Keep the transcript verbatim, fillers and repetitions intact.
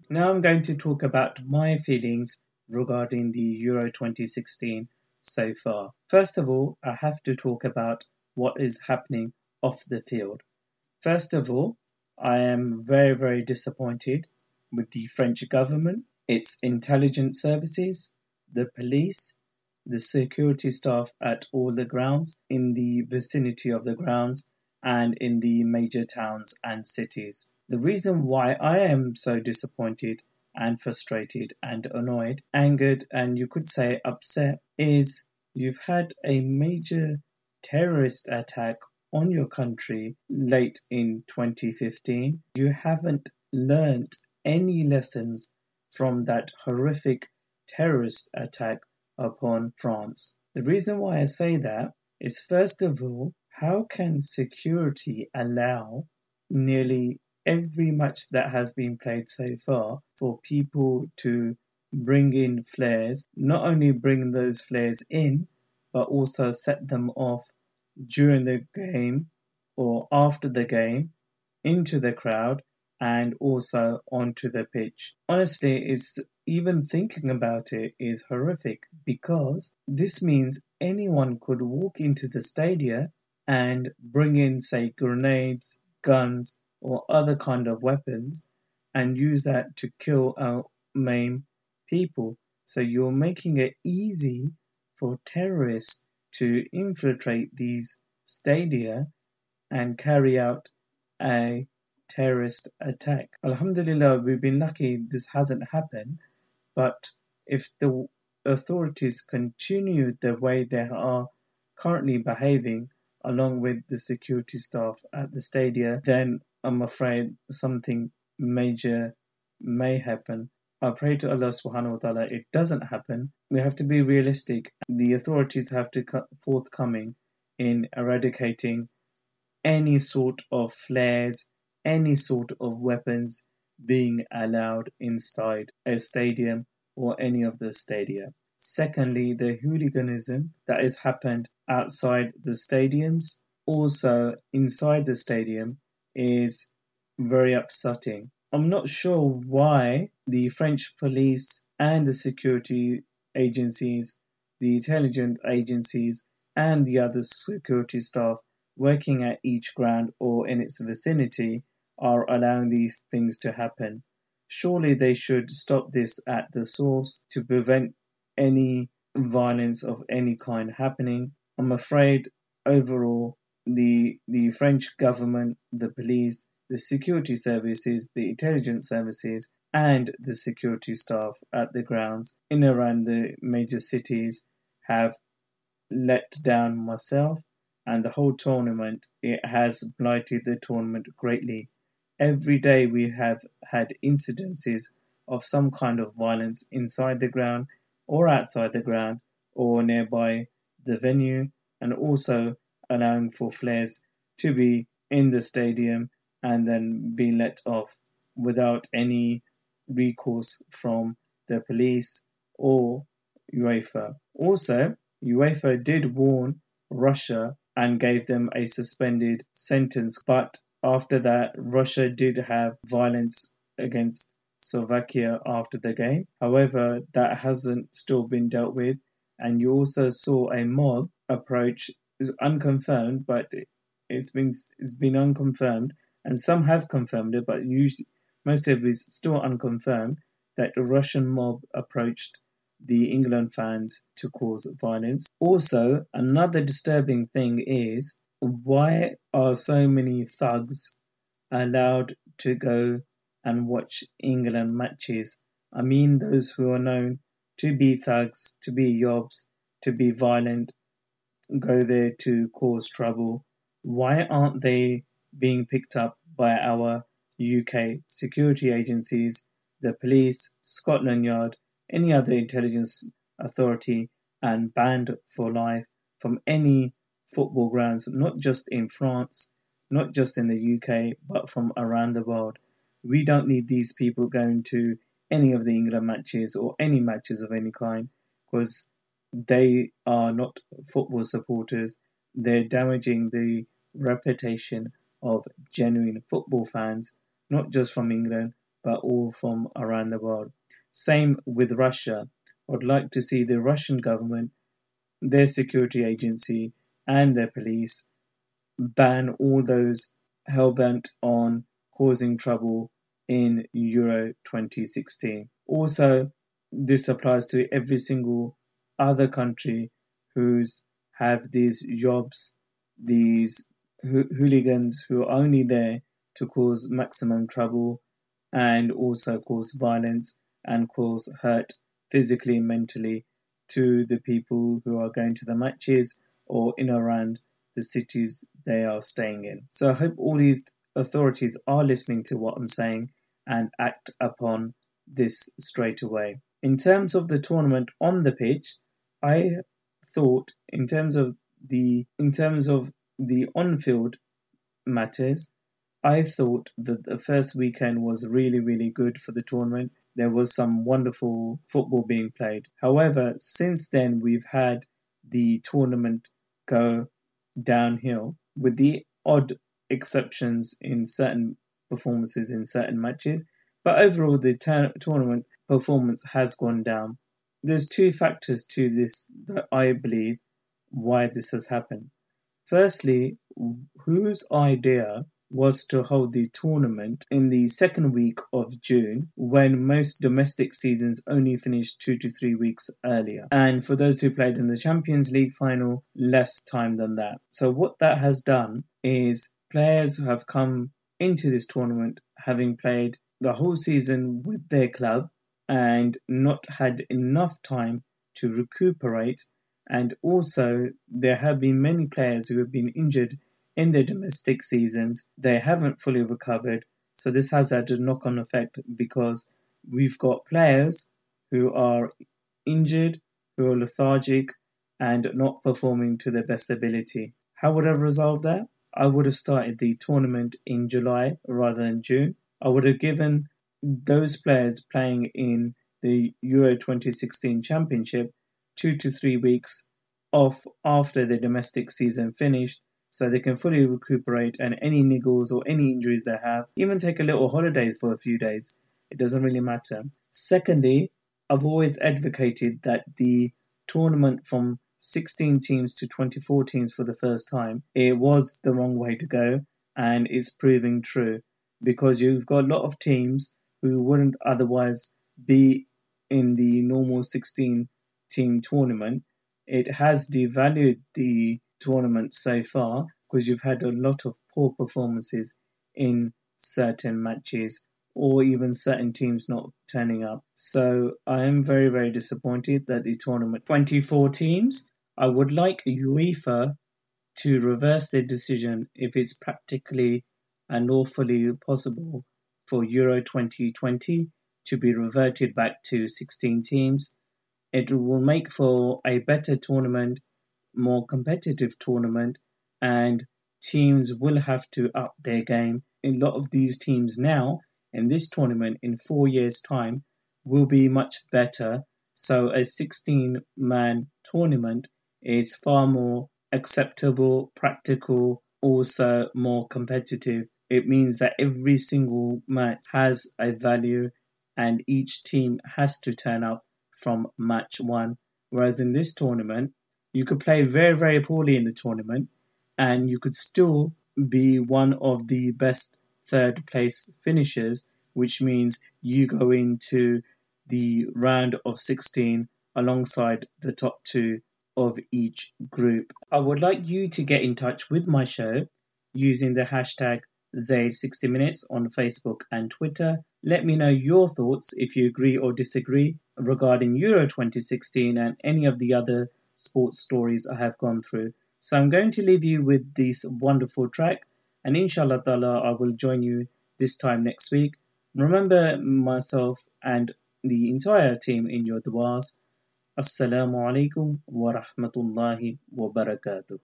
Now I'm going to talk about my feelings regarding the Euro twenty sixteen so far. First of all, I have to talk about what is happening off the field. First of all, I am very, very disappointed with the French government, its intelligence services, the police, the security staff at all the grounds, in the vicinity of the grounds, and in the major towns and cities. The reason why I am so disappointed and frustrated and annoyed, angered, and you could say upset is you've had a major terrorist attack on your country late in twenty fifteen. You haven't learnt any lessons from that horrific terrorist attack upon France. The reason why I say that is, first of all, how can security allow nearly every match that has been played so far for people to bring in flares, not only bring those flares in, but also set them off during the game or after the game into the crowd and also onto the pitch. Honestly, it's even thinking about it is horrific because this means anyone could walk into the stadium and bring in, say, grenades, guns, or other kind of weapons and use that to kill or maim people. So you're making it easy for terrorists to infiltrate these stadia and carry out a terrorist attack. Alhamdulillah, we've been lucky this hasn't happened, but if the authorities continue the way they are currently behaving, along with the security staff at the stadia, then I'm afraid something major may happen. I pray to Allah subhanahu wa ta'ala it doesn't happen. We have to be realistic. The authorities have to be forthcoming in eradicating any sort of flares, any sort of weapons being allowed inside a stadium or any of the stadia. Secondly, the hooliganism that has happened outside the stadiums, also inside the stadium, is very upsetting. I'm not sure why the French police and the security agencies, the intelligence agencies, and the other security staff working at each ground or in its vicinity are allowing these things to happen. Surely they should stop this at the source to prevent any violence of any kind happening. I'm afraid overall the the French government, the police, the security services, the intelligence services, and the security staff at the grounds in and around the major cities have let down myself and the whole tournament. It has blighted the tournament greatly. Every day we have had incidences of some kind of violence inside the ground or outside the ground or nearby the venue, and also allowing for flares to be in the stadium and then be let off without any recourse from the police or UEFA. Also, UEFA did warn Russia and gave them a suspended sentence, but after that, Russia did have violence against Slovakia after the game. However, that hasn't still been dealt with, and you also saw a mob approach. Is unconfirmed, but it's been it's been unconfirmed, and some have confirmed it, but usually most of it is still unconfirmed that the Russian mob approached the England fans to cause violence. Also, another disturbing thing is, why are so many thugs allowed to go and watch England matches? I mean, those who are known to be thugs, to be yobs, to be violent, go there to cause trouble. Why aren't they being picked up by our U K security agencies, the police, Scotland Yard, any other intelligence authority, and banned for life from any football grounds, not just in France, not just in the U K, but from around the world? We don't need these people going to any of the England matches or any matches of any kind, because they are not football supporters. They're damaging the reputation of genuine football fans, not just from England, but all from around the world. Same with Russia. I'd like to see the Russian government, their security agency, and their police ban all those hell-bent on causing trouble in Euro twenty sixteen. Also, this applies to every single other country who's have these jobs, these ho- hooligans who are only there to cause maximum trouble and also cause violence and cause hurt physically and mentally to the people who are going to the matches or in and around the cities they are staying in. So I hope all these authorities are listening to what I'm saying and act upon this straight away. In terms of the tournament on the pitch, I thought in terms of the in terms of the on-field matters, I thought that the first weekend was really, really good for the tournament. There was some wonderful football being played. However, since then we've had the tournament go downhill with the odd exceptions in certain performances in certain matches. But overall, the tur- tournament performance has gone down. There's two factors to this that I believe why this has happened. Firstly, whose idea was to hold the tournament in the second week of June when most domestic seasons only finished two to three weeks earlier. And for those who played in the Champions League final, less time than that. So what that has done is players have come into this tournament having played the whole season with their club and not had enough time to recuperate. And also, there have been many players who have been injured in their domestic seasons. They haven't fully recovered. So this has had a knock-on effect because we've got players who are injured, who are lethargic, and not performing to their best ability. How would I have resolved that? I would have started the tournament in July rather than June. I would have given those players playing in the Euro twenty sixteen Championship two to three weeks off after the domestic season finished so they can fully recuperate and any niggles or any injuries they have, even take a little holiday for a few days. It doesn't really matter. Secondly, I've always advocated that the tournament from sixteen teams to twenty-four teams for the first time, it was the wrong way to go and it's proving true because you've got a lot of teams who wouldn't otherwise be in the normal sixteen team tournament. It has devalued the tournament so far because you've had a lot of poor performances in certain matches or even certain teams not turning up. So I am very, very disappointed that the tournament twenty-four teams. I would like UEFA to reverse their decision if it's practically and lawfully possible for Euro twenty twenty to be reverted back to sixteen teams. It will make for a better tournament, more competitive tournament, and teams will have to up their game. A lot of these teams now in this tournament in four years' time will be much better. So a sixteen-man tournament is far more acceptable, practical, also more competitive. It means that every single match has a value and each team has to turn up from match one. Whereas in this tournament, you could play very, very poorly in the tournament and you could still be one of the best third place finishers, which means you go into the round of sixteen alongside the top two of each group. I would like you to get in touch with my show using the hashtag Zaid sixty minutes on Facebook and Twitter. Let me know your thoughts if you agree or disagree regarding Euro twenty sixteen and any of the other sports stories I have gone through. So I'm going to leave you with this wonderful track and inshallah ta'ala I will join you this time next week. Remember myself and the entire team in your du'as. Assalamu alaikum wa rahmatullahi wa barakatuh.